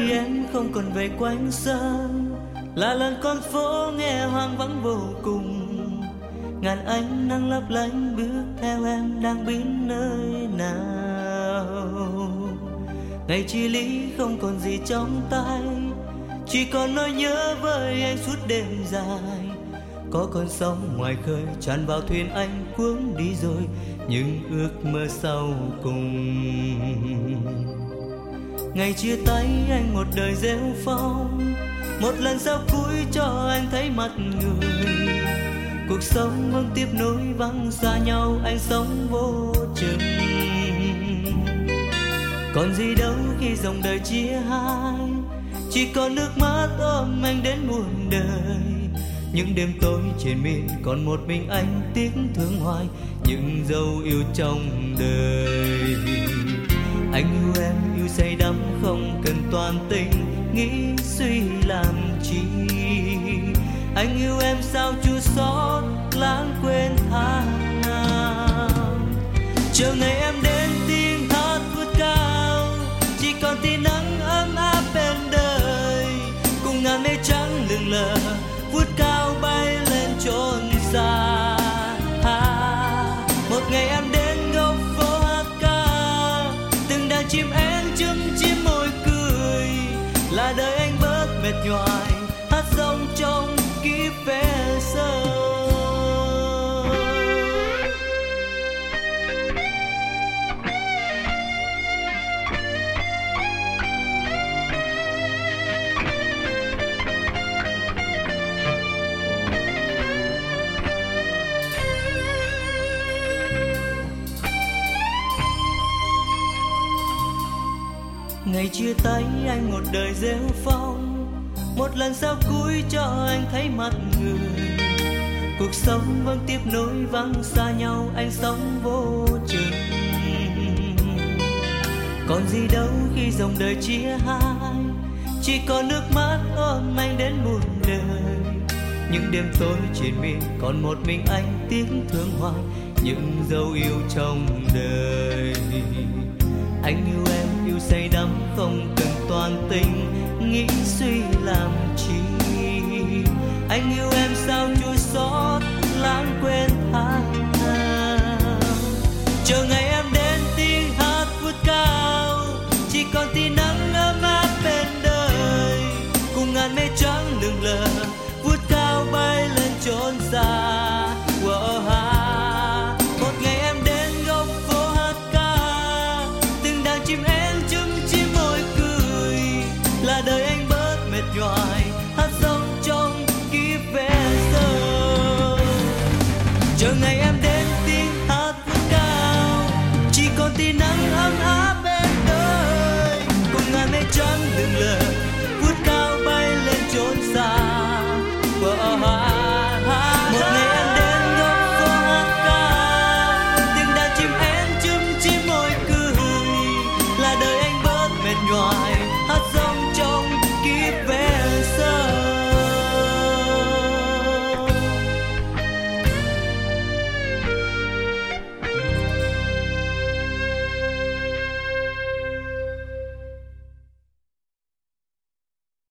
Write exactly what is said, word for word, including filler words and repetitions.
khi em không còn về quanh sân, là lần con phố nghe hoang vắng vô cùng. Ngàn ánh nắng lấp lánh bước theo em đang biến nơi nào. Ngày chia ly không còn gì trong tay, chỉ còn nỗi nhớ với anh suốt đêm dài. Có con sóng ngoài khơi tràn vào thuyền anh cuốn đi rồi, những ước mơ sau cùng. Ngày chia tay anh một đời rêu phong, một lần sau cuối cho anh thấy mặt người. Cuộc sống vẫn tiếp nối vắng xa nhau, anh sống vô chừng. Còn gì đâu khi dòng đời chia hai, chỉ còn nước mắt ôm anh đến muôn đời. Những đêm tối trên miên còn một mình anh tiếc thương hoài những dấu yêu trong đời. Anh yêu em yêu say đắm không cần toàn tình, nghĩ suy làm chi. Anh yêu em sao chua xót lãng quên tháng năm. Chờ ngày em đến tiếng hát vút cao, chỉ còn tia nắng ấm áp bên đời. Cùng ngàn mây trắng lững lờ vút cao bay lên chốn xa. À, một ngày em đến góc phố hát ca, từng đàn chim én chưng chim môi cười. Là đời anh bớt mệt nhoài, hát rong trong kiếp vé sơ. Ngày chia tay anh một đời rêu phong, một lần sau cuối cho anh thấy mặt người. Cuộc sống vẫn tiếp nối vắng xa nhau, anh sống vô chừng. Còn gì đâu khi dòng đời chia hai, chỉ còn nước mắt ôm anh đến muôn đời. Những đêm tối triền miên còn một mình anh tiếc thương hoài những dấu yêu trong đời. Anh yêu em yêu say đắm không cần toàn tình, nghĩ suy làm chi. Anh yêu em